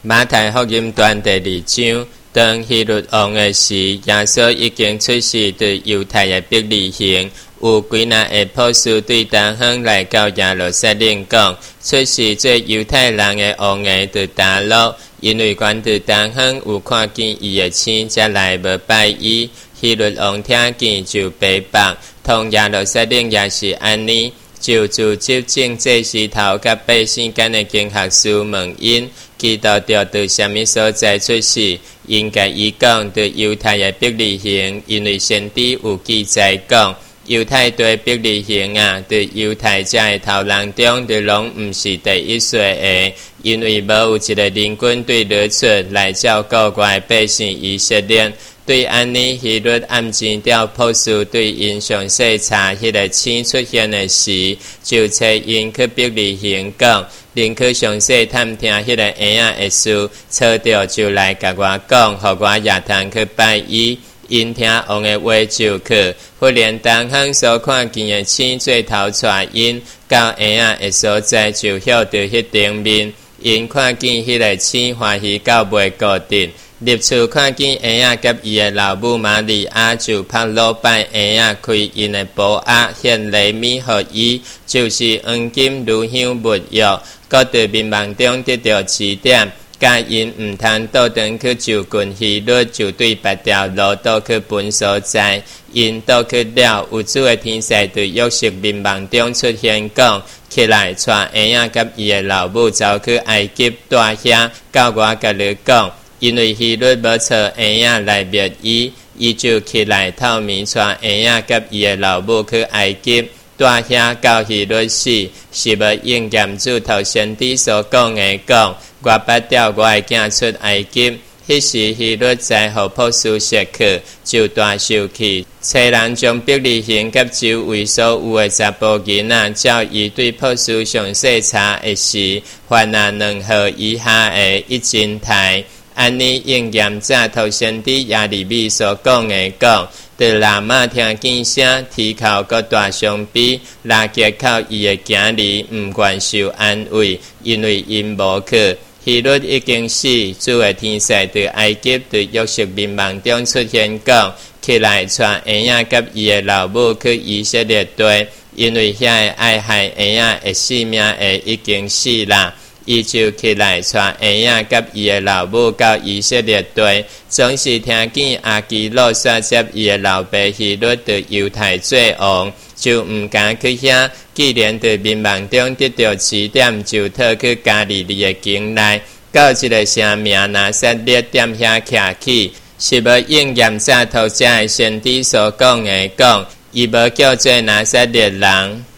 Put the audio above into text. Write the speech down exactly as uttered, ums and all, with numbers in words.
马太福音段第二章，当希律王的时，耶稣已经出世对犹太的伯利恒，有几那个普斯对东方来到耶路撒冷讲，出世做犹太人的王的就打落，因为关对东方有看见伊的星，才来无拜伊。希律王听见就悲伤，同耶路撒冷也是安尼。就就接近这时头，甲百姓间的经学士问因，基督着伫什么所在出世？因甲伊讲，伫犹太的伯利恒，因为先知有记载讲，犹太对伯利恒啊，伫犹太遮的头人中，就拢毋是第一岁的，因为无有一个人军队落出来照顾外百姓以色列。对安尼，希律暗前调普斯对因详细查迄个星出现的时，就找因去伯利恒讲，恁去详细探听迄个婴仔的事，找到就来甲我讲，互我也通去拜伊。因听王的话就去，忽然东方所看见的星最头带因到婴仔的所在，就晓得迄顶面，因看见迄个星欢喜到袂固定。入厝看见婴仔甲伊的老母玛利亚，就拍落拜婴仔，开因的宝盒，献礼物予伊，就是黄金、乳香、蜜药，各在民望中得到指点。甲因毋通倒转去就近希律，就对别条路倒去本所在。因倒去了，有主的天使对约瑟民望中出现讲，起来带婴仔甲伊的老母走去埃及住遐，到我甲你讲。因为希律要找婴仔来灭伊，伊就起来透面带婴仔甲伊的老母去埃及，住遐到希律死，是要应验主头先知所讲的讲，我捌调我的囝出埃及。迄时希律在互普斯设去，就大受气，找人将伯利恒甲周围所有的查甫囡仔，照伊对普斯详细查的时，犯了两号以下的一斤台。安尼应验早头先知耶利米所讲的讲，在拉玛听见声，啼哭搁大伤悲，拉结靠伊的囝儿毋愿受安慰，因为因无去。希律已经死，主的天使在埃及对约瑟民望中出现讲，起来带婴仔甲伊的老母去以色列地，因为遐个爱害婴仔的性命会已经死啦。伊就起来带婴仔甲伊的老母到以色列地，总是听见阿基洛撒接伊的老爸希律对犹太做王，就毋敢去遐。既然对民望中得到指点，就退去加利利的境内，到一个城名拿撒勒踮遐徛起，是要应验早头遮的先知所讲的讲，伊要叫做拿撒勒人。